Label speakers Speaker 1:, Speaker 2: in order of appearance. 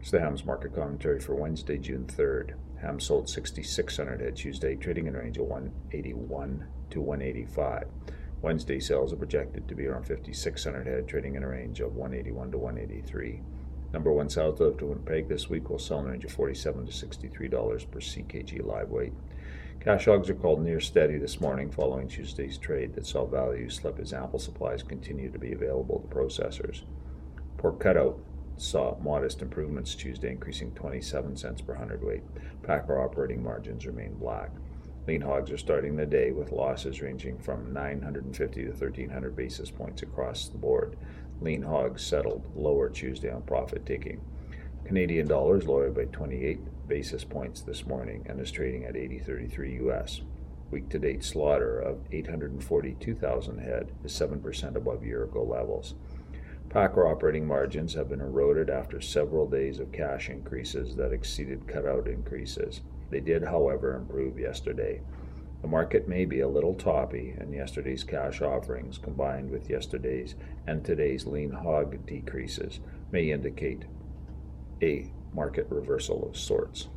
Speaker 1: It's the Hams market commentary for Wednesday, June 3rd. Hams sold 6,600 head Tuesday, trading in a range of 181 to 185. Wednesday sales are projected to be around 5,600 head, trading in a range of 181 to 183. Number one sows delivered to Winnipeg this week will sell in the range of $47 to $63 per CKG live weight. Cash hogs are called near steady this morning following Tuesday's trade that saw values slip as ample supplies continue to be available to processors. Pork cutout saw modest improvements Tuesday, increasing 27 cents per hundredweight. Packer operating margins remain black. Lean hogs are starting the day with losses ranging from 950 to 1,300 basis points across the board. Lean hogs settled lower Tuesday on profit taking. Canadian dollar is lowered by 28 basis points this morning and is trading at 80.33 US. Week-to-date slaughter of 842,000 head is 7% above year-ago levels. Packer operating margins have been eroded after several days of cash increases that exceeded cutout increases. They did, however, improve yesterday. The market may be a little toppy, and yesterday's cash offerings combined with yesterday's and today's lean hog decreases may indicate a market reversal of sorts.